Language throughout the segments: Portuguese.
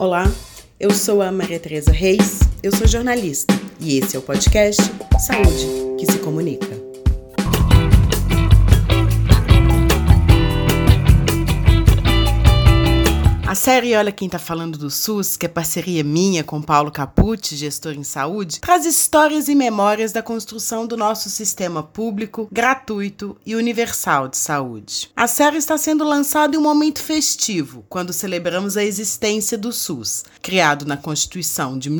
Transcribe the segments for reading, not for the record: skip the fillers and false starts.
Olá, eu sou a Maria Tereza Reis, eu sou jornalista e esse é o podcast Saúde que se Comunica. A série Olha Quem Tá Falando do SUS, que é parceria minha com Paulo Capucci, gestor em saúde, traz histórias e memórias da construção do nosso sistema público, gratuito e universal de saúde. A série está sendo lançada em um momento festivo, quando celebramos a existência do SUS, criado na Constituição de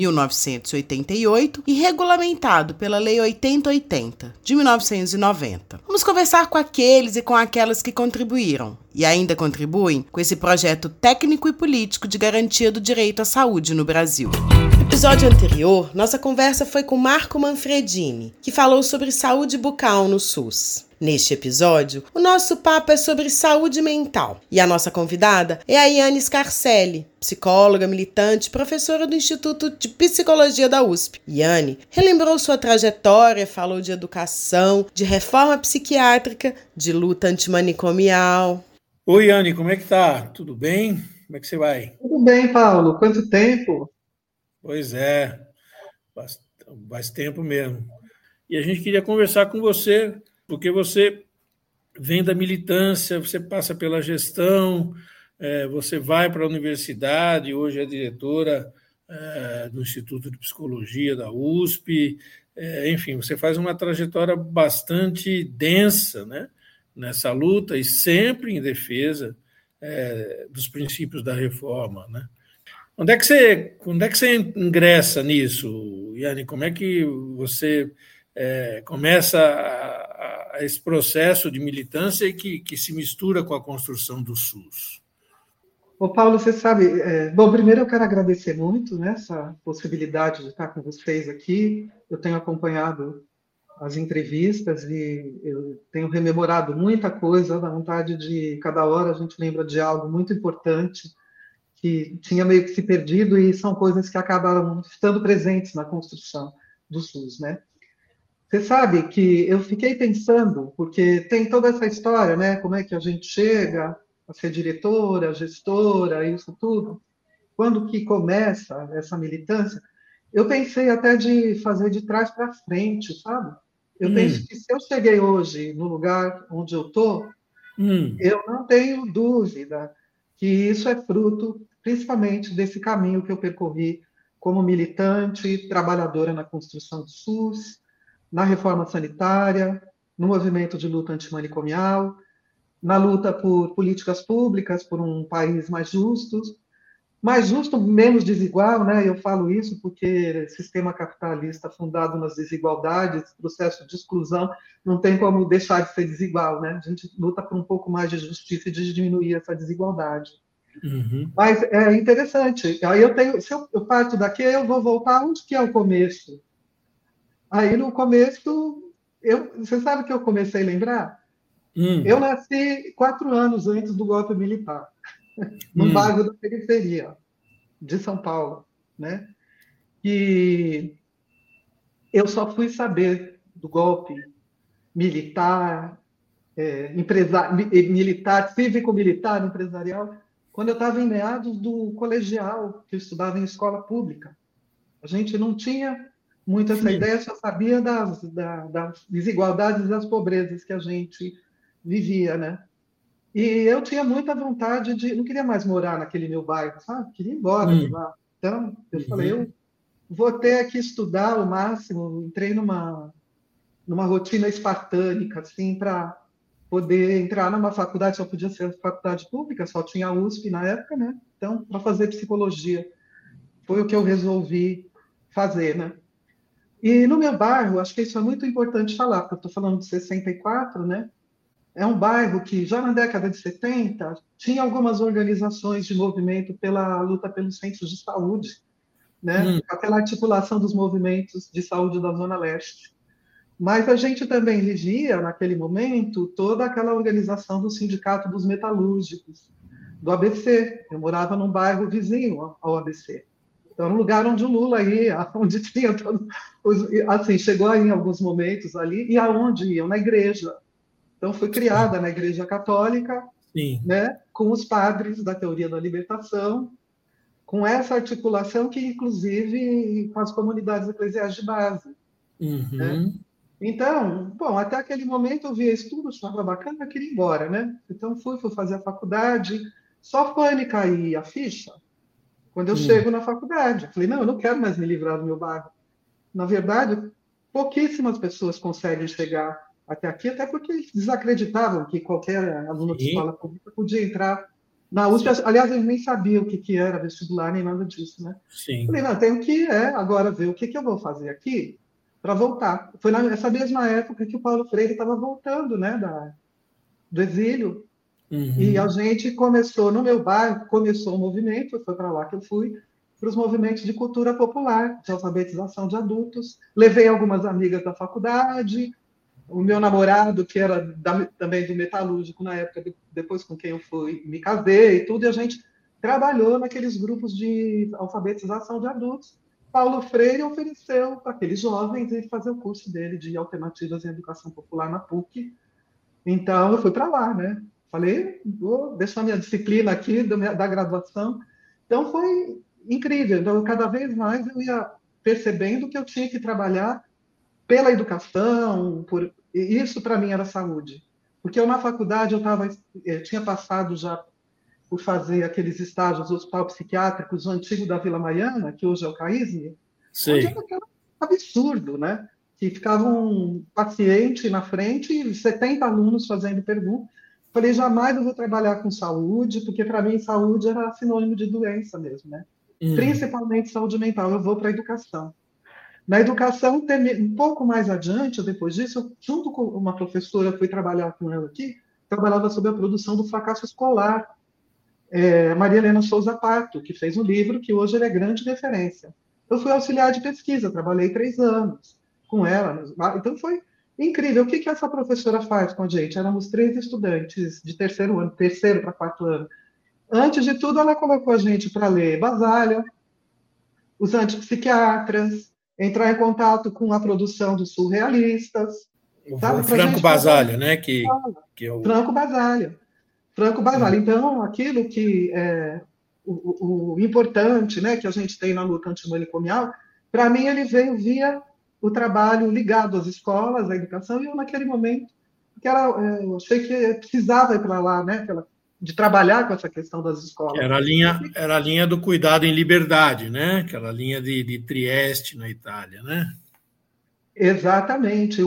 1988 e regulamentado pela Lei 8080, de 1990. Vamos conversar com aqueles e com aquelas que contribuíram e ainda contribuem com esse projeto técnico e político de garantia do direito à saúde no Brasil. No episódio anterior, nossa conversa foi com Marco Manfredini, que falou sobre saúde bucal no SUS. Neste episódio, o nosso papo é sobre saúde mental e a nossa convidada é a Yane Scarcelli, psicóloga, militante, professora do Instituto de Psicologia da USP. Yane relembrou sua trajetória, falou de educação, de reforma psiquiátrica, de luta antimanicomial. Oi, Yane, como é que tá? Tudo bem? Como é que você vai? Tudo bem, Paulo. Quanto tempo? Pois é, faz tempo mesmo. E a gente queria conversar com você, porque você vem da militância, você passa pela gestão, você vai para a universidade, hoje é diretora do Instituto de Psicologia da USP, enfim, você faz uma trajetória bastante densa, né, nessa luta e sempre em defesa dos princípios da reforma, né? Quando é que você ingressa nisso, Yane? Como é que você começa a esse processo de militância e que se mistura com a construção do SUS? Ô, Paulo, você sabe... Bom, primeiro eu quero agradecer muito, né, essa possibilidade de estar com vocês aqui. Eu tenho acompanhado as entrevistas e eu tenho rememorado muita coisa, dá vontade de... Cada hora a gente lembra de algo muito importante que tinha meio que se perdido e são coisas que acabaram estando presentes na construção do SUS, né? Você sabe que eu fiquei pensando, porque tem toda essa história, né? Como é que a gente chega a ser diretora, gestora, isso tudo. Quando que começa essa militância? Eu pensei até de fazer de trás para frente, sabe? Eu penso que se eu cheguei hoje no lugar onde eu estou, eu não tenho dúvida que isso é fruto, principalmente, desse caminho que eu percorri como militante, trabalhadora na construção do SUS, na reforma sanitária, no movimento de luta antimanicomial, na luta por políticas públicas, por um país mais justo, menos desigual, né? Eu falo isso porque sistema capitalista fundado nas desigualdades, processo de exclusão, não tem como deixar de ser desigual, né? A gente luta por um pouco mais de justiça e de diminuir essa desigualdade. Mas é interessante. Aí se eu parto daqui, eu vou voltar onde que é o começo. Aí no começo, você sabe o que eu comecei a lembrar? Eu nasci 4 anos antes do golpe militar, num bairro da periferia de São Paulo, né? E eu só fui saber do golpe militar, militar, cívico-militar, empresarial, quando eu estava em meados do colegial, que eu estudava em escola pública. A gente não tinha muito essa ideia, só sabia das desigualdades e das pobrezas que a gente vivia, né? E eu tinha muita vontade não queria mais morar naquele meu bairro, sabe? Queria ir embora de lá. Então, eu falei, eu vou ter que estudar o máximo. Entrei numa rotina espartânica, assim, para poder entrar numa faculdade, só podia ser faculdade pública, só tinha a USP na época, né? Então, para fazer psicologia. Foi o que eu resolvi fazer, né? E no meu bairro, acho que isso é muito importante falar, porque eu estou falando de 64, né? É um bairro que, já na década de 70, tinha algumas organizações de movimento pela luta pelos centros de saúde, né? Pela articulação dos movimentos de saúde da Zona Leste. Mas a gente também vivia, naquele momento, toda aquela organização do Sindicato dos Metalúrgicos, do ABC. Eu morava num bairro vizinho ao ABC. Então, era um lugar onde o Lula ia, onde tinha todos assim, chegou aí em alguns momentos ali, e aonde iam? Na igreja. Então, foi criada na Igreja Católica, né, com os padres da teoria da libertação, com essa articulação que, inclusive, com as comunidades eclesiais de base. Né? Então, bom, até aquele momento eu via estudo, estava bacana, eu queria ir embora, né? Então fui fazer a faculdade, só foi me cair a ficha quando eu chego na faculdade. Eu falei, não, eu não quero mais me livrar do meu bairro. Na verdade, pouquíssimas pessoas conseguem chegar até aqui, até porque eles desacreditavam que qualquer aluno de escola pública podia entrar na USP. Sim. Aliás, eu nem sabia o que era vestibular, nem nada disso, né? Sim. Falei, não, tenho que agora ver o que eu vou fazer aqui para voltar. Foi nessa mesma época que o Paulo Freire estava voltando, né, do exílio. E a gente começou, no meu bairro, começou um movimento, foi para lá que eu fui, para os movimentos de cultura popular, de alfabetização de adultos. Levei algumas amigas da faculdade, o meu namorado, que era também do metalúrgico na época, depois com quem eu fui, me casei e tudo, e a gente trabalhou naqueles grupos de alfabetização de adultos. Paulo Freire ofereceu para aqueles jovens fazer o curso dele de alternativas em educação popular na PUC. Então, eu fui para lá, né? Falei, vou deixar minha disciplina aqui da graduação. Então, foi incrível. Então, cada vez mais eu ia percebendo que eu tinha que trabalhar pela educação, e isso para mim era saúde. Porque eu na faculdade eu tinha passado já por fazer aqueles estágios do hospital psiquiátricos, o antigo da Vila Mariana, que hoje é o CAISM, onde era aquele absurdo, né? Que ficava um paciente na frente e 70 alunos fazendo perguntas. Falei, jamais eu vou trabalhar com saúde, porque para mim saúde era sinônimo de doença mesmo, né? Principalmente saúde mental. Eu vou para a educação. Na educação, um pouco mais adiante, depois disso, eu, junto com uma professora, fui trabalhar com ela aqui, trabalhava sobre a produção do fracasso escolar, Maria Helena Souza Pato, que fez um livro que hoje ele é grande referência. Eu fui auxiliar de pesquisa, trabalhei 3 anos com ela. Então foi incrível. O que essa professora faz com a gente? Éramos 3 estudantes de terceiro para 4º ano. Antes de tudo, ela colocou a gente para ler Basaglia, os antipsiquiatras, entrar em contato com a produção dos surrealistas. O Franco Basaglia, né? Que é o... Franco Basaglia. Então, aquilo que é o importante, né, que a gente tem na luta antimanicomial, para mim ele veio via o trabalho ligado às escolas, à educação, e eu naquele momento, eu achei que precisava ir para lá, né, de trabalhar com essa questão das escolas. Era a linha do cuidado em liberdade, né? Aquela linha de Trieste, na Itália, né? Exatamente.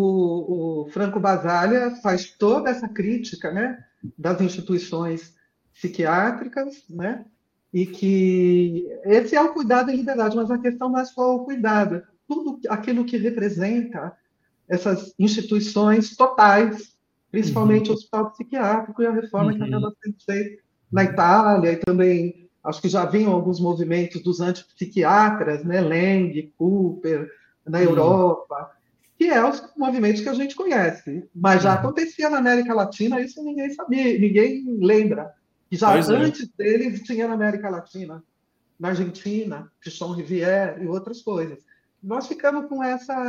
O Franco Basaglia faz toda essa crítica, né, das instituições psiquiátricas, né, e que esse é o cuidado em liberdade, mas a questão não é só o cuidado, tudo aquilo que representa essas instituições totais, principalmente o hospital psiquiátrico e a reforma que acaba sendo feita na Itália, e também acho que já vinham alguns movimentos dos antipsiquiatras, né, Lang, Cooper, na Europa, que é os movimentos que a gente conhece. Mas já acontecia na América Latina, isso ninguém sabia, ninguém lembra. Que já antes deles tinha na América Latina, na Argentina, Pichon Rivière e outras coisas. Nós ficamos com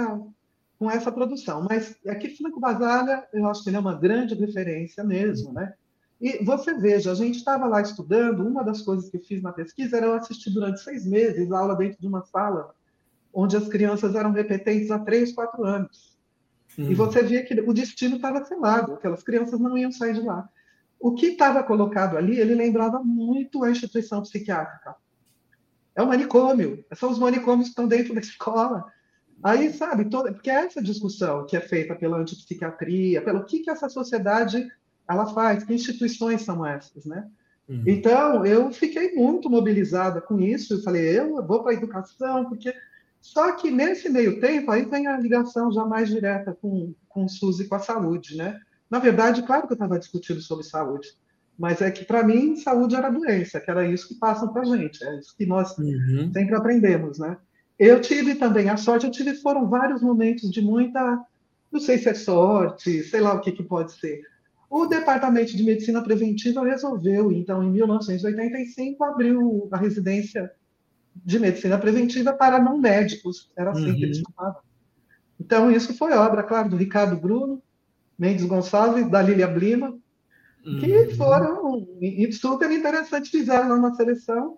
essa produção. Mas aqui, Franco Basaglia, eu acho que ele é uma grande referência mesmo, né? E você veja, a gente estava lá estudando, uma das coisas que eu fiz na pesquisa era eu assistir durante 6 meses a aula dentro de uma sala onde as crianças eram repetentes há 3, 4 anos. E você via que o destino estava selado, aquelas crianças não iam sair de lá. O que estava colocado ali, ele lembrava muito a instituição psiquiátrica. É um manicômio, são os manicômios que estão dentro da escola. Aí, sabe, porque é essa discussão que é feita pela antipsiquiatria, pelo que essa sociedade ela faz, que instituições são essas, né? Então, eu fiquei muito mobilizada com isso, eu falei, eu vou para a educação, porque... Só que nesse meio tempo, aí vem a ligação já mais direta com o SUS e com a saúde, né? Na verdade, claro que eu estava discutindo sobre saúde, mas é que, para mim, saúde era doença, que era isso que passam para a gente, é isso que nós sempre aprendemos, né? Eu tive também a sorte, foram vários momentos de muita, não sei se é sorte, sei lá o que pode ser. O Departamento de Medicina Preventiva resolveu, então, em 1985, abriu a residência de medicina preventiva para não médicos, era assim que eles chamavam. Então, isso foi obra, claro, do Ricardo Bruno, Mendes Gonçalves, da Lília Blima, que foram super interessantes, fizeram uma seleção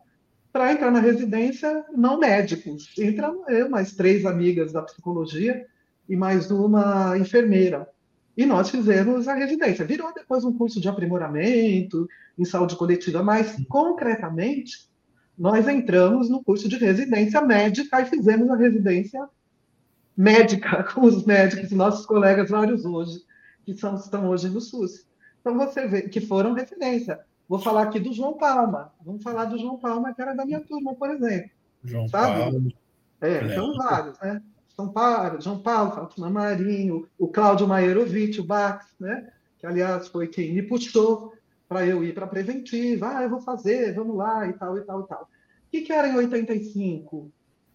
para entrar na residência, não médicos. Entramos eu, mais 3 amigas da psicologia e mais uma enfermeira. E nós fizemos a residência. Virou depois um curso de aprimoramento em saúde coletiva, mas concretamente nós entramos no curso de residência médica e fizemos a residência médica com os médicos, nossos colegas vários hoje, que estão hoje no SUS. Então você vê que foram referência. Vou falar aqui do João Palma. Vamos falar do João Palma, que era da minha turma, por exemplo. João Sabe? Paulo. Então vários, né? João Paulo, Fátima Marinho, o Cláudio Maierovitch, o Bax, né? Que, aliás, foi quem me puxou para eu ir para a preventiva. Eu vou fazer, vamos lá, e tal, e tal, e tal. O que era em 85?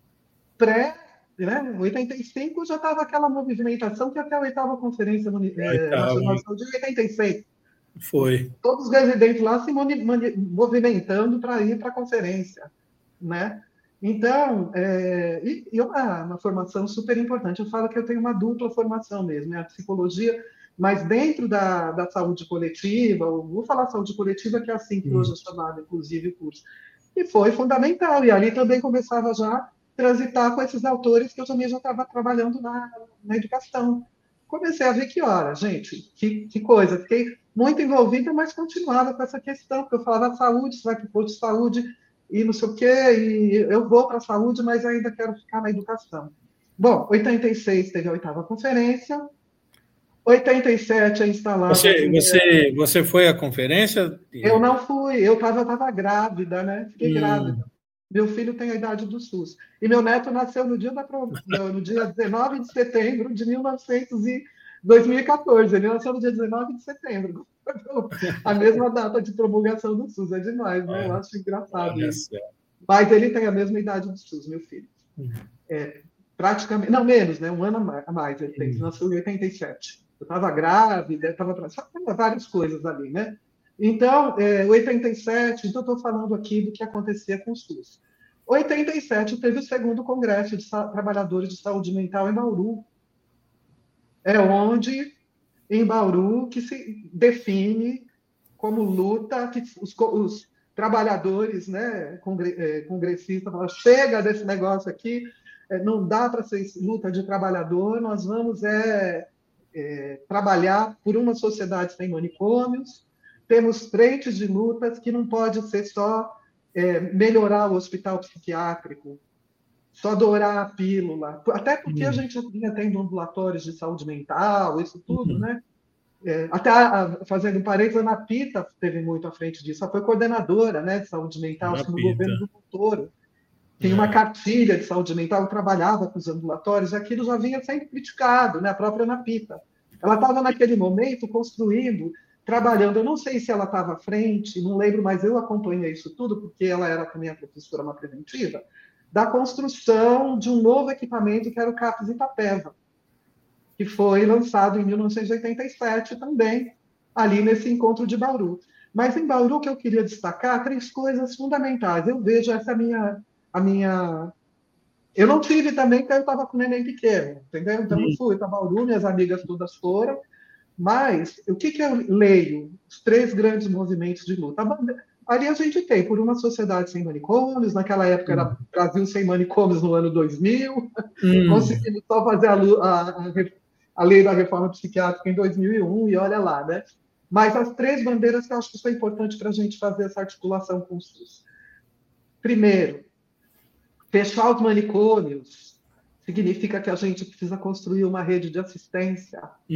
Né? 85 já estava aquela movimentação que até a 8ª Conferência Nacional de Saúde, em 86. Foi. Todos os residentes lá se movimentando para ir para a conferência, né? Então, uma formação super importante. Eu falo que eu tenho uma dupla formação mesmo, a psicologia, mas dentro da saúde coletiva, vou falar saúde coletiva, que é assim que hoje é chamado, inclusive, o curso. E foi fundamental. E ali também começava já a transitar com esses autores que eu também já estava trabalhando na educação. Comecei a ver que hora, gente, que coisa. Fiquei muito envolvida, mas continuava com essa questão, porque eu falava saúde, você vai para o posto de saúde, e não sei o quê, e eu vou para a saúde, mas ainda quero ficar na educação. Bom, 86 teve a 8ª conferência, 87 é instalada... Você foi à conferência? Eu não fui, eu estava grávida, né? Fiquei grávida. Meu filho tem a idade do SUS. E meu neto nasceu no dia 19 de setembro de 2014. Ele nasceu no dia 19 de setembro. A mesma data de promulgação do SUS. É demais, né? Eu acho engraçado isso. Mas ele tem a mesma idade do SUS, meu filho. Praticamente... Não, menos, né? Um ano a mais ele tem. Ele nasceu em 87. Eu estava grávida, estava várias coisas ali, né? Então, 87, então estou falando aqui do que acontecia com o SUS. 87 teve o 2º Congresso de Trabalhadores de Saúde Mental em Bauru. É onde, em Bauru, que se define como luta, que os trabalhadores, né, congressistas, falam, chega desse negócio aqui, não dá para ser luta de trabalhador, nós vamos trabalhar por uma sociedade sem manicômios. Temos frentes de lutas que não pode ser só melhorar o hospital psiquiátrico, só dourar a pílula, até porque a gente vinha tendo ambulatórios de saúde mental, isso tudo, né? Até, fazendo um parênteses, a Ana Pita teve muito à frente disso, ela foi coordenadora, né, de saúde mental no governo do Montoro. Tem uma cartilha de saúde mental, trabalhava com os ambulatórios, aquilo já vinha sendo criticado, né, a própria Ana Pita. Ela estava, naquele momento, construindo, trabalhando, eu não sei se ela estava à frente, não lembro, mas eu acompanhei isso tudo, porque ela era também a professora na preventiva, da construção de um novo equipamento que era o CAPS Itapeva, que foi lançado em 1987 também, ali nesse encontro de Bauru. Mas em Bauru, que eu queria destacar 3 coisas fundamentais. Eu vejo essa a minha... Eu não tive também, porque eu estava com o neném pequeno, entendeu? Então eu fui para Bauru, minhas amigas todas foram. Mas o que eu leio? Os 3 grandes movimentos de luta. Ali a gente tem, por uma sociedade sem manicômios, naquela época era Brasil sem manicômios no ano 2000, conseguimos só fazer a lei da reforma psiquiátrica em 2001, e olha lá, né? Mas as 3 bandeiras que eu acho que são importantes para a gente fazer essa articulação com o SUS. Primeiro, fechar os manicômios significa que a gente precisa construir uma rede de assistência.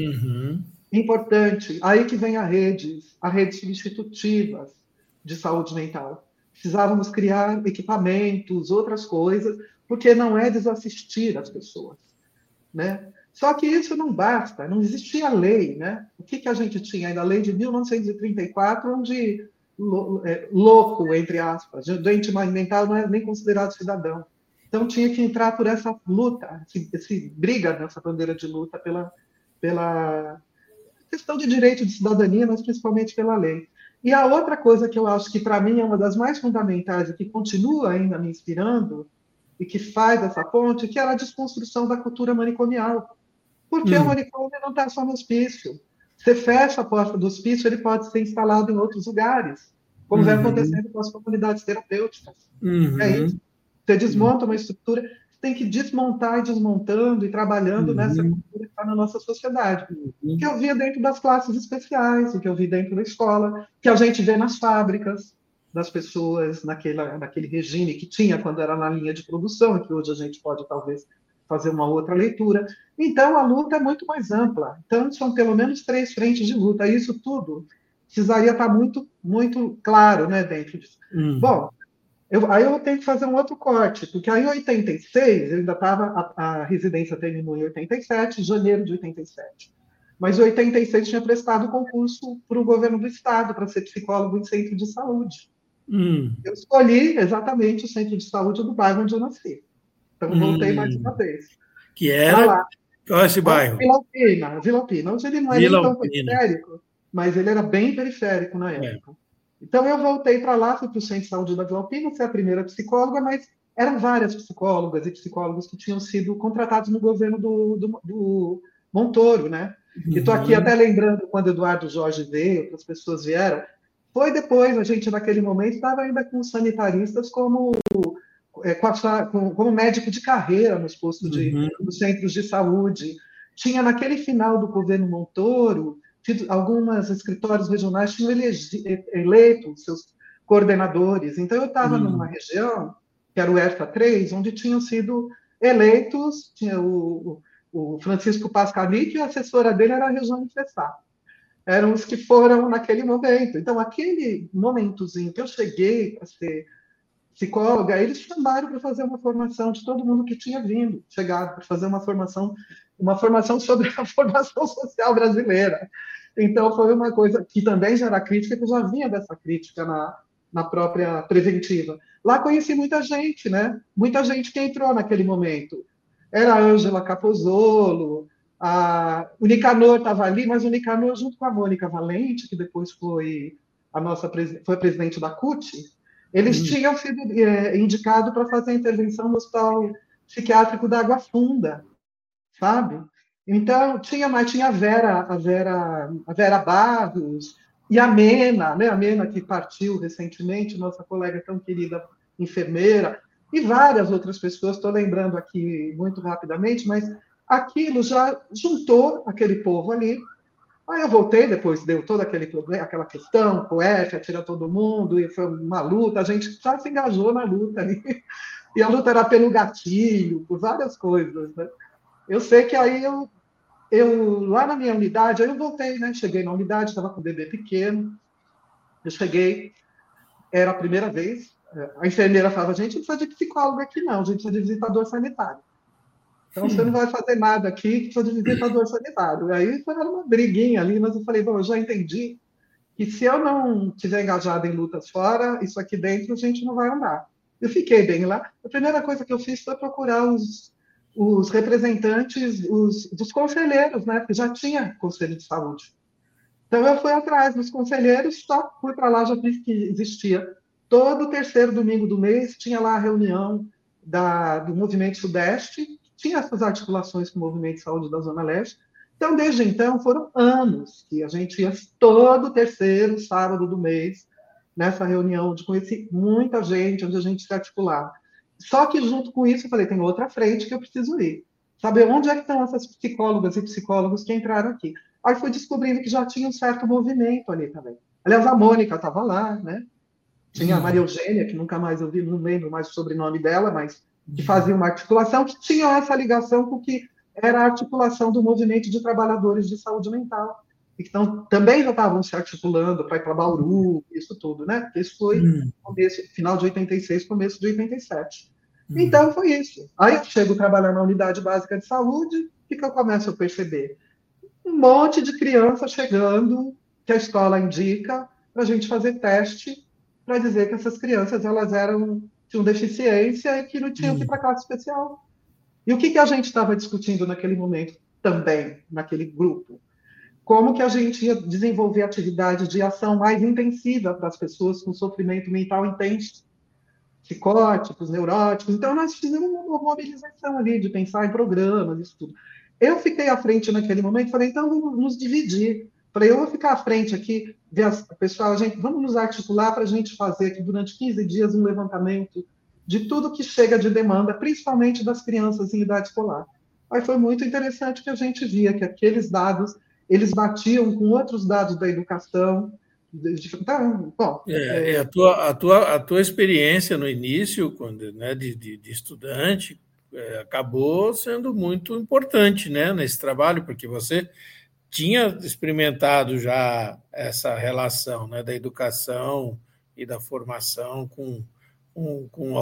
Importante. Aí que vem as redes substitutivas de saúde mental. Precisávamos criar equipamentos, outras coisas, porque não é desassistir as pessoas, né? Só que isso não basta, não existia lei, né? O que a gente tinha ainda? A lei de 1934, onde louco, entre aspas, doente mental não é nem considerado cidadão. Então tinha que entrar por essa luta, esse briga nessa bandeira de luta pela questão de direito de cidadania, mas principalmente pela lei. E a outra coisa que eu acho que, para mim, é uma das mais fundamentais e que continua ainda me inspirando e que faz essa ponte, que é a desconstrução da cultura manicomial. Porque o manicômio não está só no hospício. Você fecha a porta do hospício, ele pode ser instalado em outros lugares. como vem acontecendo com as comunidades terapêuticas. É isso. Você desmonta uma estrutura, você tem que desmontar e desmontando e trabalhando nessa cultura que está na nossa sociedade. Que eu via dentro das classes especiais, o que eu vi dentro da escola, que a gente vê nas fábricas, das pessoas naquele regime que tinha quando era na linha de produção, e que hoje a gente pode talvez fazer uma outra leitura. Então, a luta é muito mais ampla. Então, são pelo menos 3 frentes de luta. E isso tudo precisaria estar muito, muito claro, né, dentro disso. Bom, aí eu tenho que fazer um outro corte, porque aí em 86, eu ainda estava, a residência terminou em 87, janeiro de 87. Mas em 86 tinha prestado concurso para o governo do estado, para ser psicólogo em centro de saúde. Eu escolhi exatamente o centro de saúde do bairro onde eu nasci. Então, voltei mais uma vez. Que era? Qual é esse bairro? Vila Alpina. Hoje ele não é nem tão periférico, mas ele era bem periférico na época. Então, eu voltei para lá, fui para o Centro de Saúde da Vila Alpina, fui a primeira psicóloga, mas eram várias psicólogas e psicólogos que tinham sido contratados no governo do Montoro, né? E estou aqui até lembrando quando Eduardo Jorge veio, outras pessoas vieram. Foi depois, a gente naquele momento estava ainda com sanitaristas como médico de carreira nos postos nos centros de saúde. Tinha naquele final do governo Montoro, alguns escritórios regionais tinham eleito seus coordenadores. Então, eu estava numa região, que era o ERFA 3, onde tinham sido eleitos, tinha o Francisco Pascalic, e a assessora dele era a Rejane Fressá. Eram os que foram naquele momento. Então, aquele momentozinho que eu cheguei para ser psicóloga, eles chamaram para fazer uma formação de todo mundo que tinha vindo, chegado para fazer uma formação sobre a formação social brasileira. Então, foi uma coisa que também já era crítica, que eu já vinha dessa crítica na própria preventiva. Lá conheci muita gente, né? Muita gente que entrou naquele momento. Era a Ângela Capozolo, o Nicanor estava ali, mas o Nicanor, junto com a Mônica Valente, que depois foi presidente da CUT, eles tinham sido indicados para fazer a intervenção no Hospital Psiquiátrico da Água Funda, sabe? Então, tinha a Vera Barros e a Mena, né? A Mena que partiu recentemente, nossa colega tão querida enfermeira, e várias outras pessoas, estou lembrando aqui muito rapidamente, mas aquilo já juntou aquele povo ali. Aí eu voltei, depois deu todo aquele problema, aquela questão, poeta, tira todo mundo, e foi uma luta, a gente já se engajou na luta ali. E a luta era pelo gatilho, por várias coisas, né? Eu sei que aí eu lá na minha unidade, aí eu voltei, né? Cheguei na unidade, estava com o bebê pequeno, eu cheguei, era a primeira vez, a enfermeira falava, gente, não precisa de psicólogo aqui não, a gente precisa de visitador sanitário. Então, você não vai fazer nada aqui, precisa de visitador sanitário. E aí foi uma briguinha ali, mas eu falei, bom, eu já entendi que se eu não estiver engajado em lutas fora, isso aqui dentro a gente não vai andar. Eu fiquei bem lá. A primeira coisa que eu fiz foi procurar os representantes, dos conselheiros, né? Porque já tinha conselho de saúde. Então, eu fui atrás dos conselheiros, só fui para lá, já vi que existia. Todo terceiro domingo do mês tinha lá a reunião do Movimento Sudeste, tinha essas articulações com o Movimento de Saúde da Zona Leste. Então, desde então, foram anos que a gente ia todo terceiro sábado do mês nessa reunião, onde conheci muita gente, onde a gente se articulava. Só que, junto com isso, eu falei, tem outra frente que eu preciso ir. Saber onde é que estão essas psicólogas e psicólogos que entraram aqui. Aí fui descobrindo que já tinha um certo movimento ali também. Aliás, a Mônica estava lá, né? Tinha a Maria Eugênia, que nunca mais eu vi, não lembro mais o sobrenome dela, mas que fazia uma articulação, que tinha essa ligação com o que era a articulação do movimento de trabalhadores de saúde mental. Então, também já estavam se articulando para ir para Bauru, isso tudo, né? Isso foi final de 86, começo de 87. Então, foi isso. Aí eu chego a trabalhar na unidade básica de saúde, o que eu começo a perceber? Um monte de criança chegando, que a escola indica, para a gente fazer teste, para dizer que essas crianças tinham deficiência e que não tinham que ir para classe especial. E o que a gente estava discutindo naquele momento também, naquele grupo? Como que a gente ia desenvolver atividade de ação mais intensiva para as pessoas com sofrimento mental intenso, psicóticos, neuróticos. Então, nós fizemos uma mobilização ali de pensar em programas, isso tudo. Eu fiquei à frente naquele momento e falei, então vamos nos dividir. Falei, eu vou ficar à frente aqui, ver pessoal, vamos nos articular para a gente fazer aqui durante 15 dias um levantamento de tudo que chega de demanda, principalmente das crianças em idade escolar. Aí foi muito interessante que a gente via que aqueles dados, eles batiam com outros dados da educação. Então, bom, a tua experiência no início, quando, né, de estudante, acabou sendo muito importante, né, nesse trabalho, porque você tinha experimentado já essa relação, né, da educação e da formação com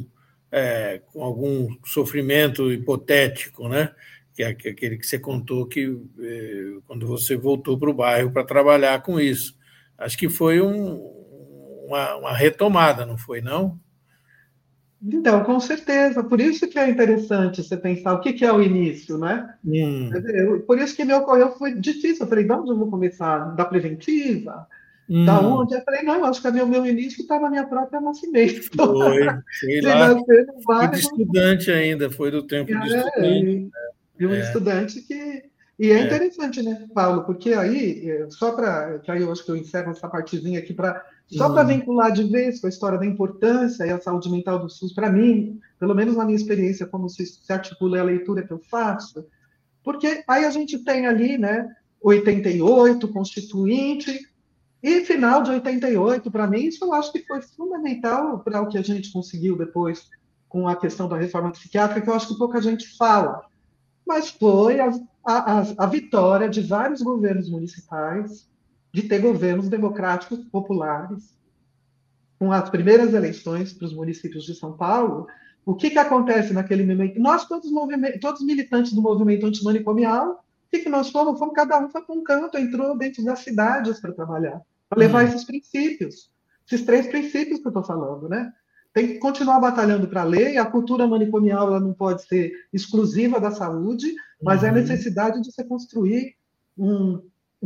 algum sofrimento hipotético, né? Que é aquele que você contou que quando você voltou para o bairro para trabalhar com isso. Acho que foi uma retomada, não foi, não? Então, com certeza. Por isso que é interessante você pensar o que é o início, né? Por isso que me ocorreu, foi difícil. Eu falei, de onde eu vou começar? Da preventiva? Da onde? Eu falei, não, acho que meu início está na minha própria nascimento. Foi lá. Foi de estudante ainda, foi do tempo de estudante. De um estudante que... E é interessante, né, Paulo? Porque aí, só para... Que aí eu acho que eu encerro essa partezinha aqui, só para vincular de vez com a história da importância e a saúde mental do SUS, para mim, pelo menos na minha experiência, como se articula a leitura que eu faço, porque aí a gente tem ali, né, 88, Constituinte, e final de 88, para mim, isso eu acho que foi fundamental para o que a gente conseguiu depois com a questão da reforma psiquiátrica, que eu acho que pouca gente fala. Mas foi a vitória de vários governos municipais, de ter governos democráticos populares, com as primeiras eleições para os municípios de São Paulo. O que acontece naquele momento? Nós, todos militantes do movimento antimanicomial, o que nós fomos? Cada um foi para um canto, entrou dentro das cidades para trabalhar, para levar esses princípios, esses 3 princípios que eu estou falando, né? Tem que continuar batalhando para a lei. A cultura manicomial ela não pode ser exclusiva da saúde, mas é a necessidade de se construir um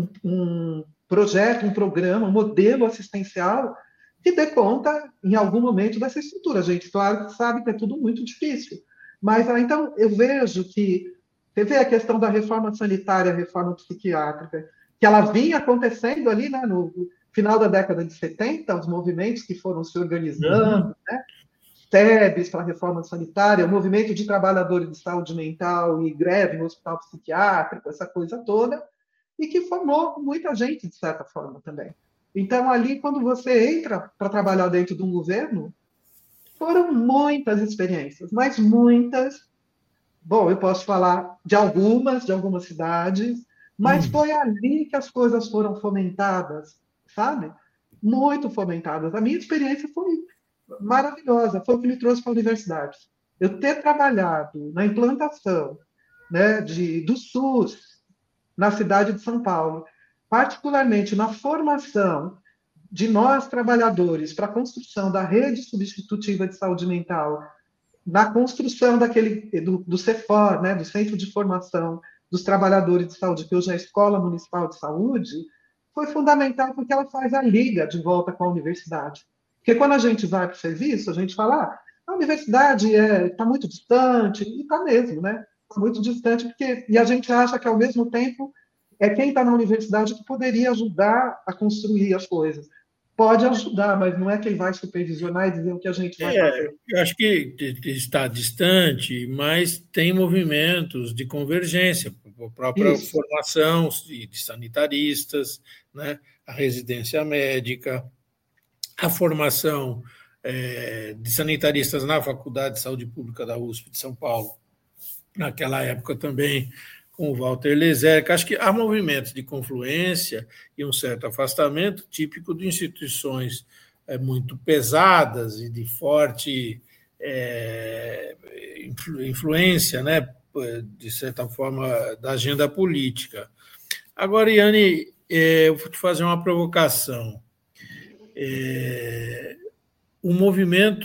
projeto, um programa, um modelo assistencial que dê conta, em algum momento, dessa estrutura. A gente, claro, sabe que é tudo muito difícil. Mas, então, eu vejo que... Você vê a questão da reforma sanitária, a reforma psiquiátrica, que ela vinha acontecendo ali, né, no final da década de 70, os movimentos que foram se organizando, né? SEBS para a reforma sanitária, o movimento de trabalhadores de saúde mental e greve no hospital psiquiátrico, essa coisa toda, e que formou muita gente, de certa forma, também. Então, ali, quando você entra para trabalhar dentro de um governo, foram muitas experiências, mas muitas. Bom, eu posso falar de algumas cidades, mas foi ali que as coisas foram fomentadas, sabe? Muito fomentadas. A minha experiência foi maravilhosa, foi o que me trouxe para a universidade. Eu ter trabalhado na implantação, né, do SUS na cidade de São Paulo, particularmente na formação de nós, trabalhadores, para a construção da rede substitutiva de saúde mental, na construção do CEFOR, né, do Centro de Formação dos Trabalhadores de Saúde, que hoje é a Escola Municipal de Saúde, foi fundamental porque ela faz a liga de volta com a universidade. Porque quando a gente vai para o serviço, a gente fala, a universidade está muito distante, e está mesmo, né? Está muito distante, e a gente acha que, ao mesmo tempo, é quem está na universidade que poderia ajudar a construir as coisas. Pode ajudar, mas não é quem vai supervisionar e dizer o que a gente vai fazer. Eu acho que está distante, mas tem movimentos de convergência, a própria formação de sanitaristas, né? A residência médica, a formação de sanitaristas na Faculdade de Saúde Pública da USP de São Paulo, naquela época também, com o Walter Lezerca. Acho que há movimentos de confluência e um certo afastamento típico de instituições muito pesadas e de forte influência, né, de certa forma, da agenda política. Agora, Yane, eu vou te fazer uma provocação. O movimento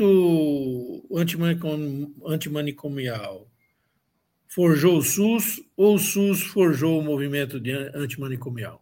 antimanicomial forjou o SUS ou o SUS forjou o movimento antimanicomial?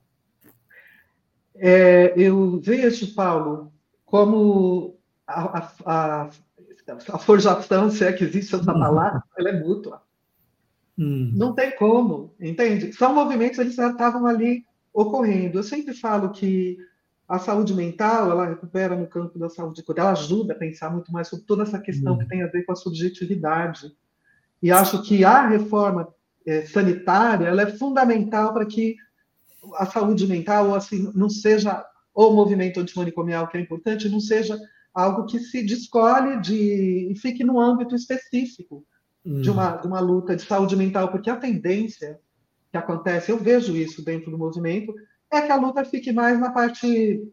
Eu vejo, Paulo, como a forjação, se é que existe essa palavra, ela é mútua. Não tem como, entende? São movimentos, eles já estavam ali ocorrendo. Eu sempre falo que a saúde mental, ela recupera no campo da saúde, ela ajuda a pensar muito mais sobre toda essa questão que tem a ver com a subjetividade. E acho que a reforma sanitária, ela é fundamental para que a saúde mental, ou assim, não seja o movimento antimanicomial, que é importante, não seja algo que se descolhe e fique no âmbito específico de uma luta de saúde mental, porque a tendência que acontece, eu vejo isso dentro do movimento, é que a luta fique mais na parte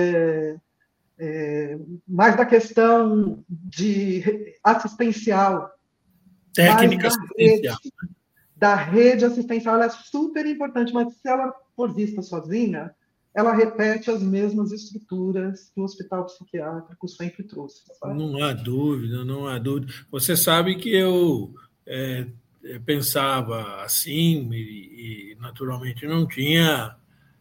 mais da questão de assistencial, mais Técnica assistencial. da rede assistencial. Ela é super importante, mas se ela for vista sozinha, ela repete as mesmas estruturas que o hospital psiquiátrico sempre trouxe. Sabe? Não há dúvida, não há dúvida. Você sabe que eu pensava assim e naturalmente não tinha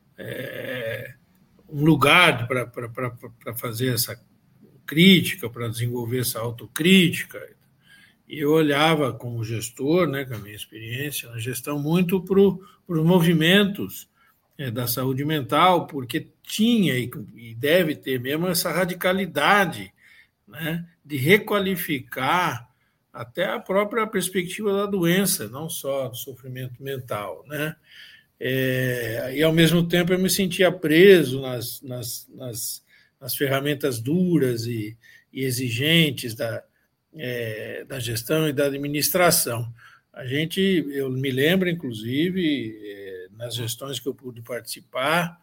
um lugar para fazer essa crítica, para desenvolver essa autocrítica. E eu olhava como gestor, né, com a minha experiência na gestão, muito para os movimentos da saúde mental, porque tinha e deve ter mesmo essa radicalidade, né, de requalificar até a própria perspectiva da doença, não só do sofrimento mental, né? E, ao mesmo tempo, eu me sentia preso nas ferramentas duras e exigentes da gestão e da administração. Eu me lembro, inclusive, nas gestões que eu pude participar,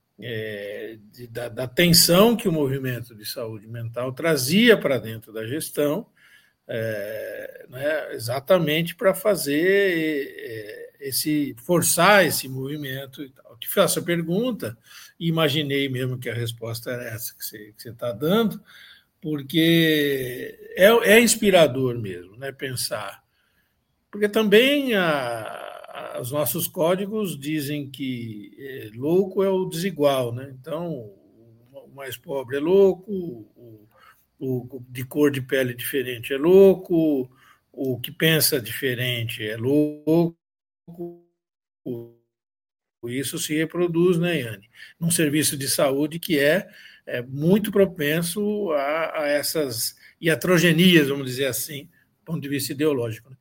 da tensão que o movimento de saúde mental trazia para dentro da gestão, né, exatamente para fazer forçar esse movimento e tal. Te faço a pergunta, e imaginei mesmo que a resposta era essa que você está dando, porque é inspirador mesmo, né, pensar. Porque também os nossos códigos dizem que louco é o desigual, né? Então, o mais pobre é louco, o de cor de pele diferente é louco, o que pensa diferente é louco. Isso se reproduz, né, Yane? Num serviço de saúde que é muito propenso a essas iatrogenias, vamos dizer assim, do ponto de vista ideológico. Né?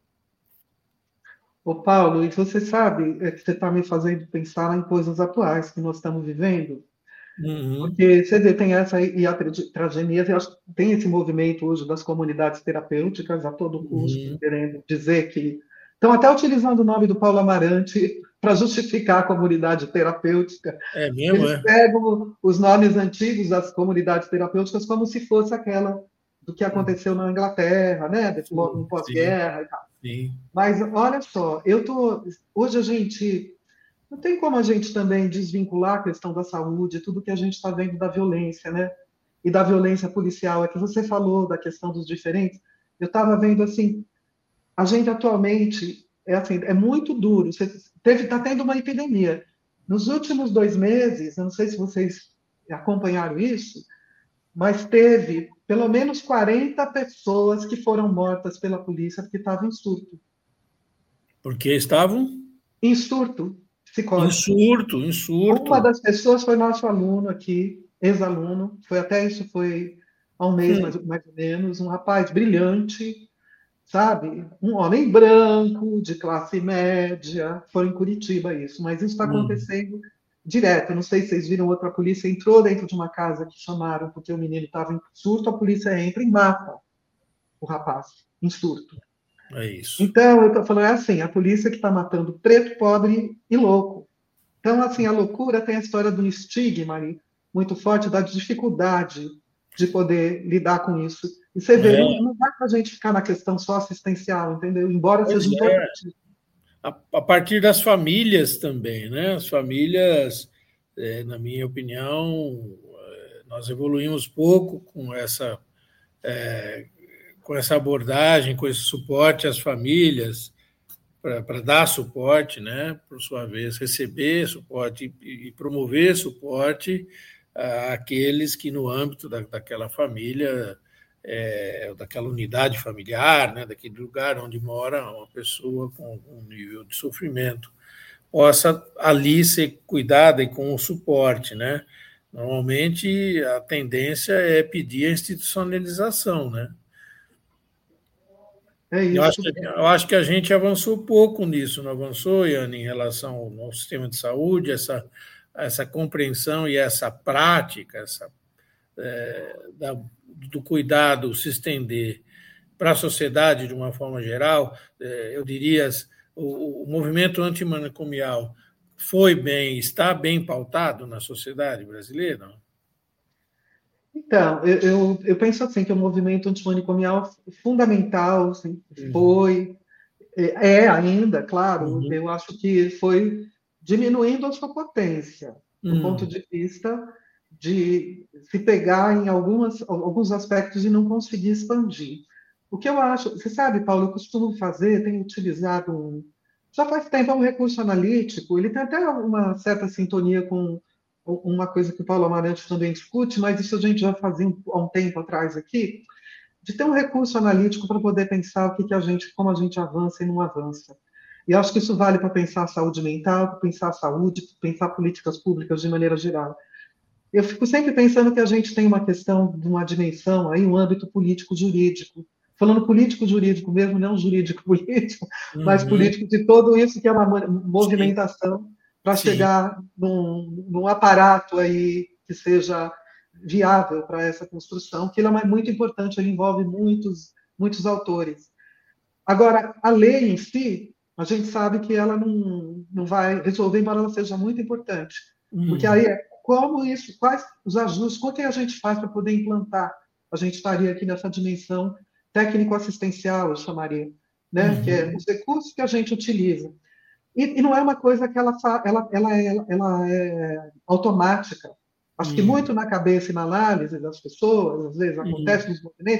Ô, Paulo, e você sabe que você está me fazendo pensar em coisas atuais que nós estamos vivendo? Porque você vê, tem essa iatrogenia, eu acho que tem esse movimento hoje das comunidades terapêuticas a todo custo, querendo dizer que estão até utilizando o nome do Paulo Amarante para justificar a comunidade terapêutica. É mesmo, Eles pegam os nomes antigos das comunidades terapêuticas como se fosse aquela do que aconteceu na Inglaterra, né, no pós-guerra e tal. Sim. Mas olha só, hoje a gente não tem como a gente também desvincular a questão da saúde, tudo que a gente está vendo da violência, né? E da violência policial. É que você falou da questão dos diferentes. Eu estava vendo assim, a gente atualmente é muito duro. Está tendo uma epidemia. Nos últimos 2 meses, eu não sei se vocês acompanharam isso, mas teve pelo menos 40 pessoas que foram mortas pela polícia porque estavam em surto. Porque estavam? Em surto psicótico. Em surto. Uma das pessoas foi nosso aluno aqui, ex-aluno, foi há um mês mais ou menos, um rapaz brilhante, sabe? Um homem branco, de classe média, foi em Curitiba isso, mas isso está acontecendo direto. Eu não sei se vocês viram, outra polícia entrou dentro de uma casa que chamaram porque o menino estava em surto, a polícia entra e mata o rapaz em surto. É isso. Então, eu estou falando, é assim, a polícia que está matando preto, pobre e louco. Então, assim, a loucura tem a história do estigma muito forte, da dificuldade de poder lidar com isso. E você vê, não dá para a gente ficar na questão só assistencial, entendeu? Embora seja importante. A partir das famílias também, né? As famílias, na minha opinião, nós evoluímos pouco com essa abordagem, com esse suporte às famílias, para dar suporte, né? Por sua vez, receber suporte e promover suporte àqueles que, no âmbito daquela família, daquela unidade familiar, né? Daquele lugar onde mora uma pessoa com um nível de sofrimento possa ali ser cuidada e com o suporte, né? Normalmente, a tendência é pedir a institucionalização, né? É isso. Eu acho que a gente avançou pouco nisso, não avançou, Iane, em relação ao sistema de saúde, essa compreensão e essa prática, do cuidado se estender para a sociedade de uma forma geral. Eu diria, o movimento antimanicomial está bem pautado na sociedade brasileira? Então, eu penso assim, que o movimento antimanicomial fundamental assim, foi, ainda, claro, eu acho que foi diminuindo a sua potência, do ponto de vista de se pegar em alguns aspectos e não conseguir expandir. O que eu acho, você sabe, Paulo, eu costumo fazer, tenho utilizado, já faz tempo, um recurso analítico, ele tem até uma certa sintonia com uma coisa que o Paulo Amarante também discute, mas isso a gente já fazia há um tempo atrás aqui, de ter um recurso analítico para poder pensar como a gente avança e não avança. E acho que isso vale para pensar a saúde mental, para pensar a saúde, para pensar políticas públicas de maneira geral. Eu fico sempre pensando que a gente tem uma questão de uma dimensão aí, um âmbito político-jurídico. Falando político-jurídico mesmo, não jurídico-político, mas político de tudo isso que é uma movimentação para chegar num aparato aí que seja viável para essa construção, que ela é muito importante, ele envolve muitos autores. Agora, a lei em si, a gente sabe que ela não vai resolver, embora ela seja muito importante. Porque aí quais os ajustes, o que a gente faz para poder implantar? A gente estaria aqui nessa dimensão técnico-assistencial, eu chamaria, né? Que é os recursos que a gente utiliza. E não é uma coisa que ela é automática. Acho que muito na cabeça e na análise das pessoas, às vezes acontece nos movimentos,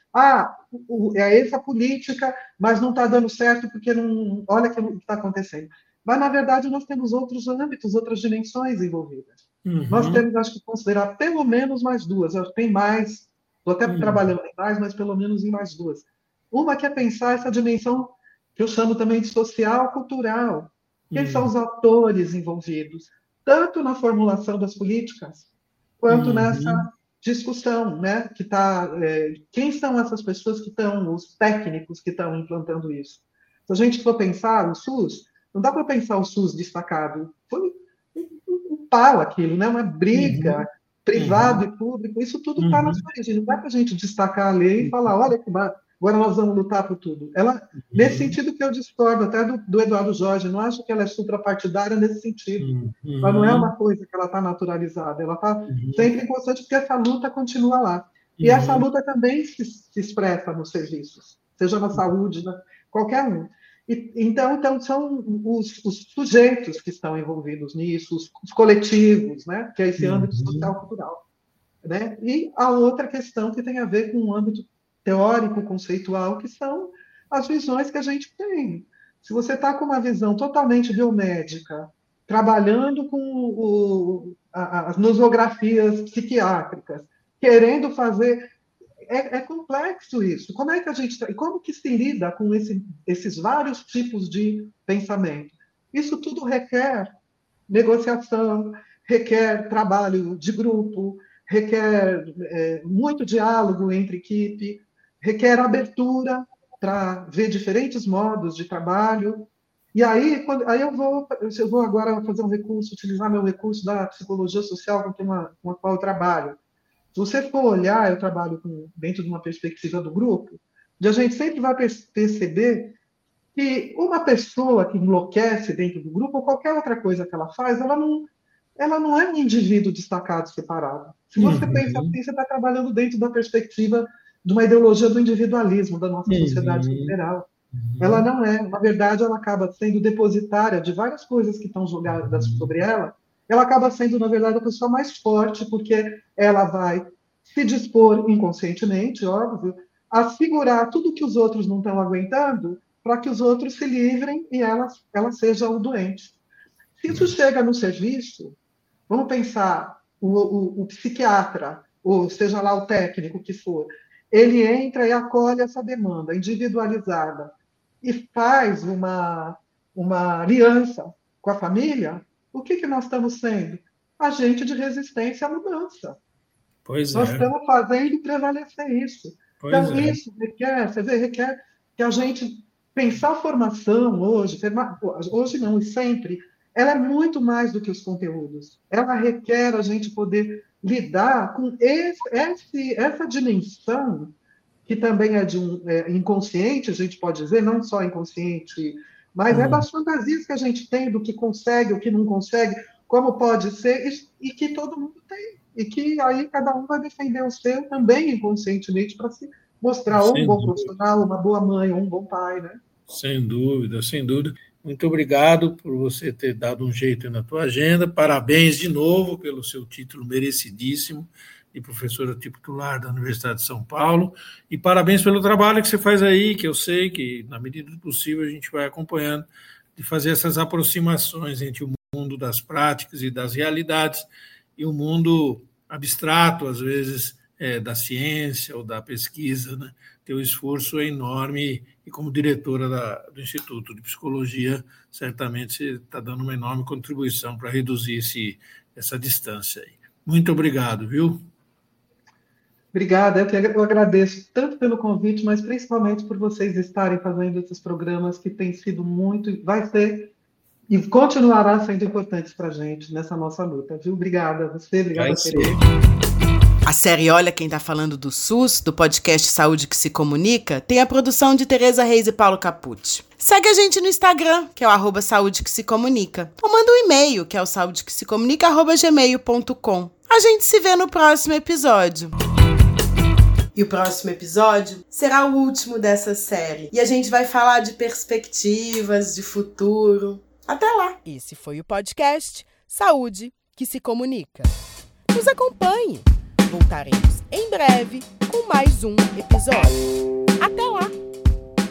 é essa política, mas não está dando certo porque não. Olha o que está acontecendo. Mas, na verdade, nós temos outros âmbitos, outras dimensões envolvidas. Nós temos, acho que, considerar pelo menos mais duas. Acho que tem mais, estou até trabalhando em mais, mas pelo menos em mais duas. Uma que é pensar essa dimensão que eu chamo também de social-cultural. Quem são os atores envolvidos, tanto na formulação das políticas, quanto nessa discussão, né? Quem são essas pessoas que estão, os técnicos que estão implantando isso? Se a gente for pensar o SUS, não dá para pensar o SUS destacado. Foi um pau aquilo, né? Uma briga, privado e público. Isso tudo está na sua origem. Não dá para a gente destacar a lei e falar, olha que agora nós vamos lutar por tudo. Nesse sentido que eu discordo até do Eduardo Jorge, não acho que ela é suprapartidária nesse sentido. Ela não é uma coisa que ela está naturalizada, ela está sempre constante, porque essa luta continua lá. E essa luta também se expressa nos serviços, seja na saúde, qualquer um. Então são os sujeitos que estão envolvidos nisso, os coletivos, né? Que é esse âmbito social-cultural. Né? E a outra questão que tem a ver com o âmbito teórico, conceitual, que são as visões que a gente tem. Se você está com uma visão totalmente biomédica, trabalhando com as nosografias psiquiátricas, querendo fazer... É complexo isso. Como que se lida com esses vários tipos de pensamento? Isso tudo requer negociação, requer trabalho de grupo, requer muito diálogo entre equipe, requer abertura para ver diferentes modos de trabalho. E aí eu vou agora fazer um recurso, utilizar meu recurso da psicologia social com a qual eu trabalho. Se você for olhar, eu trabalho dentro de uma perspectiva do grupo, e a gente sempre vai perceber que uma pessoa que enlouquece dentro do grupo, ou qualquer outra coisa que ela faz, ela não é um indivíduo destacado, separado. Se você pensa assim, você está trabalhando dentro da perspectiva de uma ideologia do individualismo da nossa sociedade em geral. Ela não é. Na verdade, ela acaba sendo depositária de várias coisas que estão jogadas sobre ela. Ela acaba sendo, na verdade, a pessoa mais forte, porque ela vai se dispor inconscientemente, óbvio, a segurar tudo que os outros não estão aguentando para que os outros se livrem e ela seja o doente. Se isso chega no serviço, vamos pensar, o psiquiatra, ou seja lá o técnico que for, ele entra e acolhe essa demanda individualizada e faz uma aliança com a família, o que nós estamos sendo? Agente de resistência à mudança. Nós estamos fazendo prevalecer isso. Então, isso requer, você vê, requer que a gente pensar a formação hoje não, e sempre, ela é muito mais do que os conteúdos. Ela requer a gente poder lidar com essa dimensão, que também é de inconsciente, a gente pode dizer, não só inconsciente, mas é das fantasias que a gente tem do que consegue, o que não consegue, como pode ser, e que todo mundo tem. E que aí cada um vai defender o seu também inconscientemente para se mostrar um bom profissional, uma boa mãe, um bom pai, né? Sem dúvida, sem dúvida. Muito obrigado por você ter dado um jeito na tua agenda. Parabéns de novo pelo seu título merecidíssimo de professora titular da Universidade de São Paulo. E parabéns pelo trabalho que você faz aí, que eu sei que, na medida do possível, a gente vai acompanhando, de fazer essas aproximações entre o mundo das práticas e das realidades e o mundo abstrato, às vezes, da ciência ou da pesquisa, né? Teu esforço é enorme e, como diretora do Instituto de Psicologia, certamente você está dando uma enorme contribuição para reduzir essa distância aí. Muito obrigado, viu? Obrigada, eu agradeço tanto pelo convite, mas principalmente por vocês estarem fazendo esses programas que têm sido muito, vai ser e continuará sendo importantes para a gente nessa nossa luta, viu? Obrigada a você, obrigada a Tereza. A série Olha Quem Tá Falando do SUS, do podcast Saúde que se Comunica, tem a produção de Tereza Reis e Paulo Capucci. Segue a gente no Instagram, que é o @saúde que se comunica. Ou manda um e-mail, que é o saudequesecomunica@gmail.com. A gente se vê no próximo episódio. E o próximo episódio será o último dessa série. E a gente vai falar de perspectivas, de futuro. Até lá! Esse foi o podcast Saúde que se Comunica. Nos acompanhe! Voltaremos em breve com mais um episódio. Até lá!